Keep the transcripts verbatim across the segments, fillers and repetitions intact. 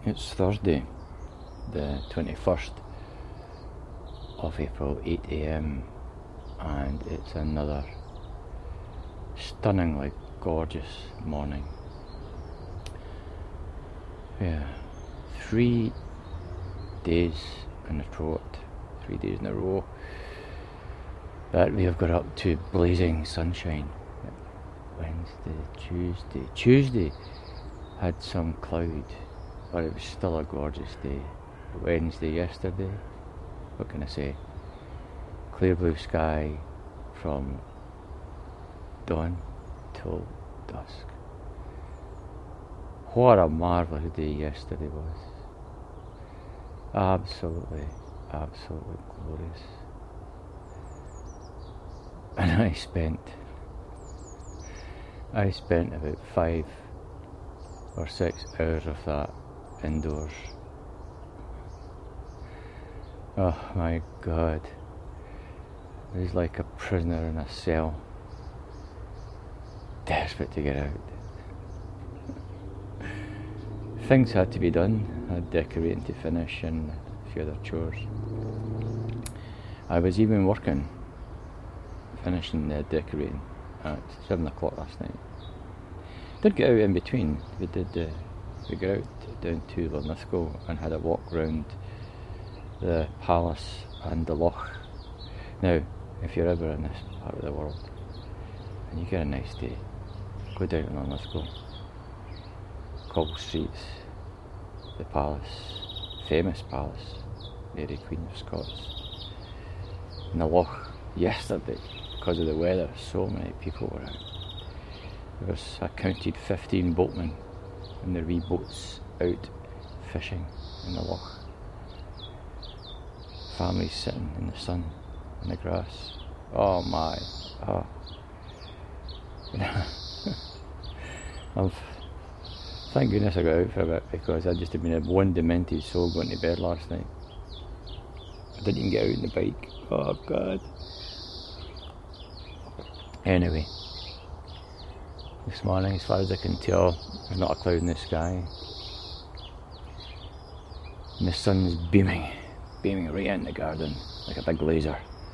It's Thursday, the twenty-first of April, eight a m, and it's another stunningly gorgeous morning. Yeah, three days in a row, three days in a row that we have got up to blazing sunshine. Wednesday, Tuesday, Tuesday had some cloud, but it was still a gorgeous day. Wednesday yesterday, what can I say? Clear blue sky from dawn till dusk. What a marvellous day yesterday was. Absolutely, absolutely glorious. And I spent, I spent about five or six hours of that indoors. Oh my God. I was like a prisoner in a cell, desperate to get out. Things had to be done. I had decorating to finish and a few other chores. I was even working, finishing the decorating at seven o'clock last night. Did get out in between. We did. Uh, we got out down to Lithgow and had a walk round the palace and the loch. Now, if you're ever in this part of the world and you get a nice day, go down on Lithgow, cobble streets, the palace, famous palace, Mary Queen of Scots. In the loch yesterday, because of the weather, so many people were out. There was, I counted fifteen boatmen in their wee boats out fishing in the loch. Families sitting in the sun, in the grass. Oh my, oh. I've, thank goodness I got out for a bit, because I just had been a one demented soul going to bed last night. I didn't even get out on the bike. Oh God. Anyway, this morning, as far as I can tell, there's not a cloud in the sky. And the sun's beaming, beaming right in the garden like a big laser.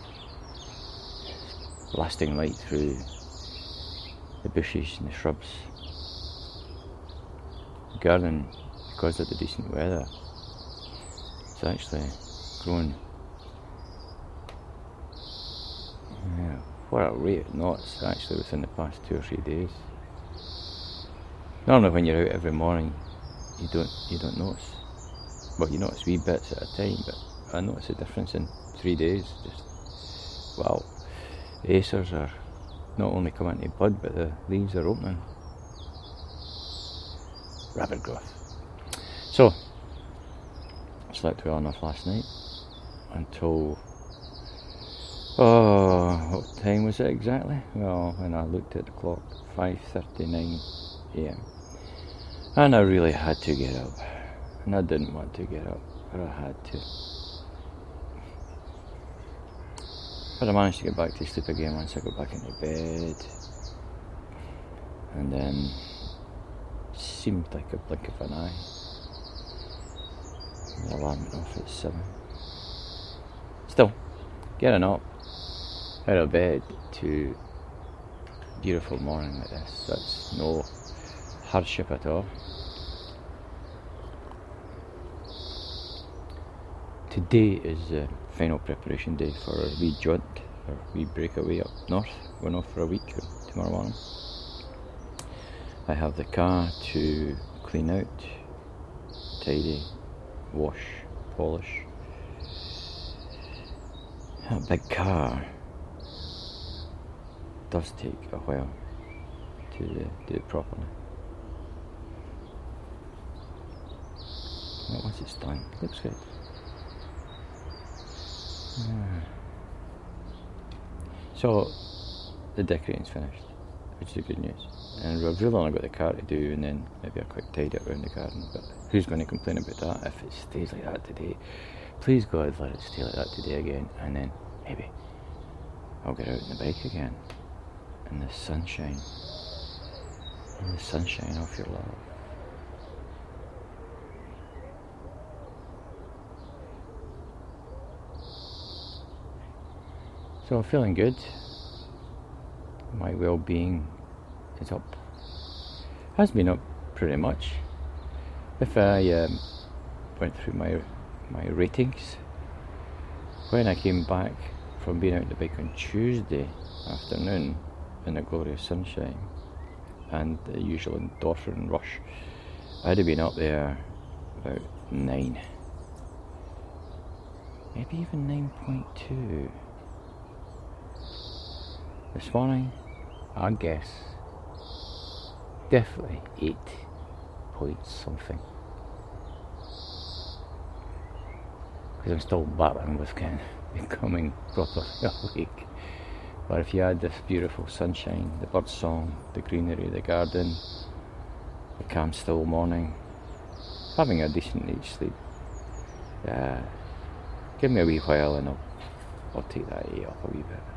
Blasting light through the bushes and the shrubs. The garden, because of the decent weather, it's actually grown. Yeah, what a rate of knots actually within the past two or three days. Normally when you're out every morning, you don't you don't notice. Well, you notice wee bits at a time, but I notice a difference in three days. Just wow, the acers are not only coming into bud, but the leaves are opening. Rapid growth. So, I slept well enough last night until, oh, what time was it exactly? Well, when I looked at the clock, five thirty-nine a m And I really had to get up. And I didn't want to get up, but I had to. But I managed to get back to sleep again once I got back into bed. And then seemed like a blink of an eye. The alarm went off at seven. Still, getting up out of bed to a beautiful morning like this, that's no hardship at all. Today is the final preparation day for our wee jaunt, our wee breakaway up north, going off for a week tomorrow morning. I have the car to clean out, tidy, wash, polish. A big car does take a while to uh, do it properly. But once it's done, it looks good. Yeah. So, the decorating's finished, which is good news. And we've really only got the car to do, and then maybe a quick tidy up around the garden. But who's going to complain about that if it stays like that today? Please God, let it stay like that today again, and then maybe I'll get out on the bike again in the sunshine, in the sunshine of your love. So I'm feeling good. My well-being is up. Has been up pretty much. If I um, went through my my ratings, when I came back from being out the bike on Tuesday afternoon in the glorious sunshine and the usual endorphin rush, I'd have been up there about nine, maybe even nine point two. This morning, I guess, definitely eight point something. Because I'm still battling with kind of becoming properly awake. But if you add this beautiful sunshine, the bird song, the greenery, the garden, the calm still morning, having a decent night's sleep, uh, give me a wee while and I'll, I'll take that A up a wee bit.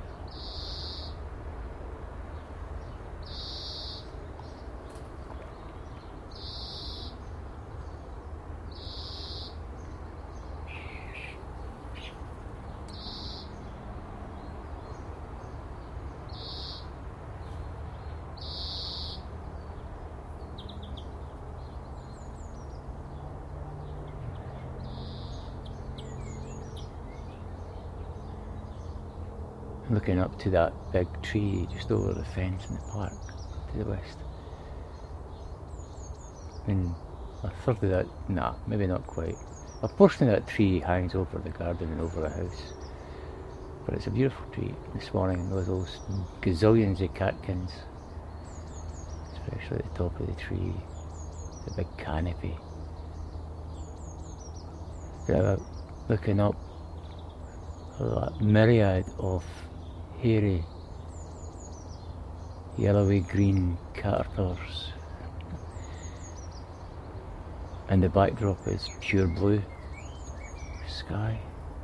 Looking up to that big tree just over the fence in the park to the west. And a third of that, nah, maybe not quite. A portion of that tree hangs over the garden and over the house. But it's a beautiful tree. This morning there was those gazillions of catkins, especially at the top of the tree, the big canopy. Yeah, looking up at that myriad of hairy, yellowy green caterpillars, and the backdrop is pure blue sky.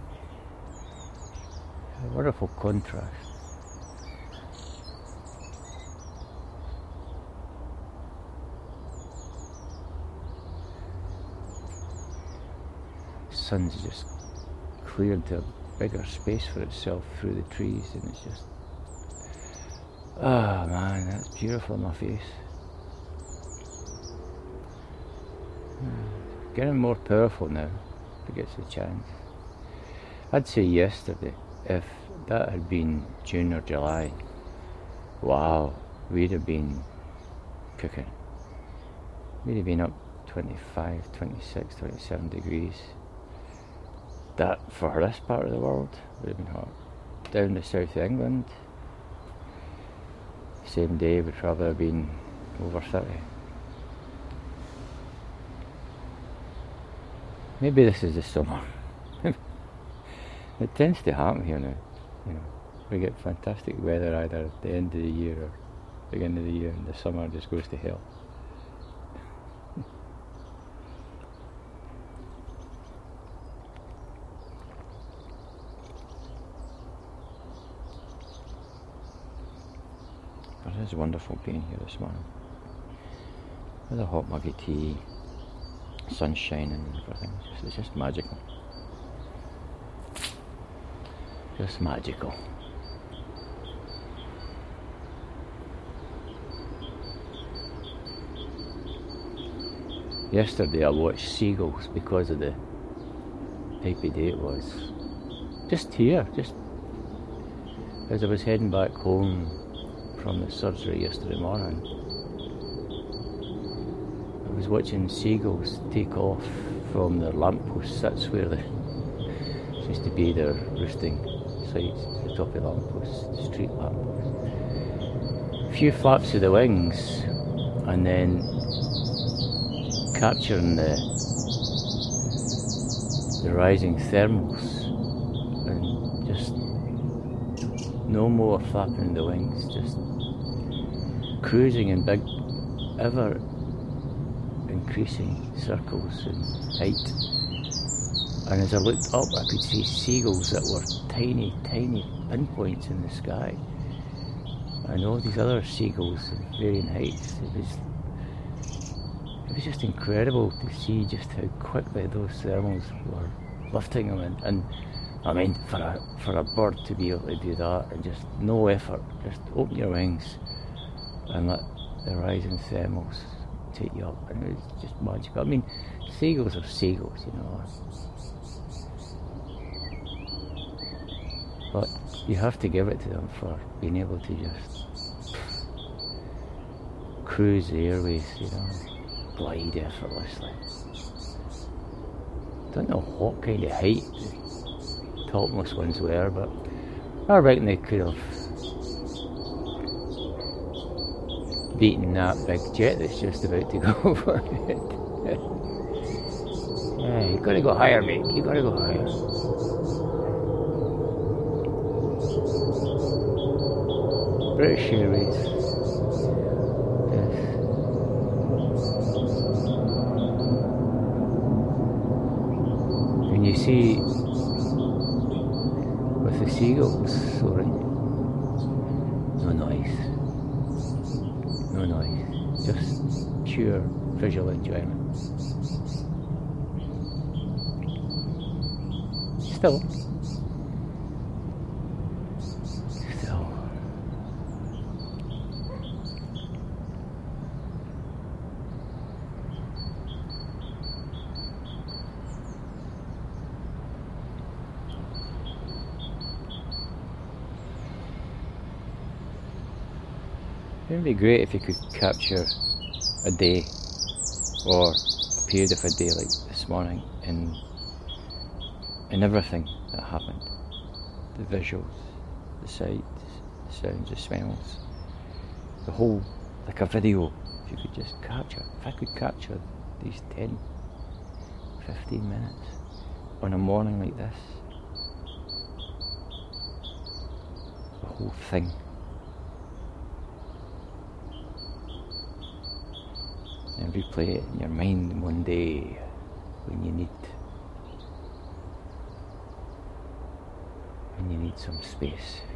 A wonderful contrast. The sun's just cleared a bigger space for itself through the trees, and it's just, ah, oh man, that's beautiful on my face. Getting more powerful now if it gets a chance. I'd say yesterday, if that had been June or July, wow, we'd have been cooking. We'd have been up twenty-five, twenty-six, twenty-seven degrees. That, for this part of the world, would have been hot. Down the south of England, same day would probably have been over thirty. Maybe this is the summer. It tends to happen here now. You know, we get fantastic weather either at the end of the year or beginning of the year, and the summer just goes to hell. But it is wonderful being here this morning. With a hot mug of tea, sunshine and everything. It's just, it's just magical. Just magical. Yesterday I watched seagulls because of the type of day it was. Just here, just as I was heading back home from the surgery yesterday morning. I was watching seagulls take off from their lampposts. That's where the used to be their roosting sites, the top of the lampposts, the street lampposts. A few flaps of the wings, and then capturing the the rising thermals, and just no more flapping the wings, just cruising in big, ever increasing circles in height. And as I looked up, I could see seagulls that were tiny, tiny pinpoints in the sky, and all these other seagulls at varying heights. It was, it was just incredible to see just how quickly those thermals were lifting them, and, and I mean, for a for a bird to be able to do that and just no effort, just open your wings and let the rising thermals take you up, and it's just magical. I mean, seagulls are seagulls, you know. But you have to give it to them for being able to just cruise the airways, you know, glide effortlessly. Don't know what kind of height the topmost ones were, but I reckon they could have beaten that big jet that's just about to go over it. Yeah, you gotta go higher, mate. You gotta go higher. British Airways. Yes. And you see, with the seagulls soaring, no noise, no noise, just pure visual enjoyment. Still, still. It would be great if you could capture a day or a period of a day like this morning in in everything that happened. The visuals, the sights, the sounds, the smells, the whole, like a video. If you could just capture, if I could capture these ten, fifteen minutes on a morning like this, the whole thing. And replay it in your mind one day when you need when you need some space.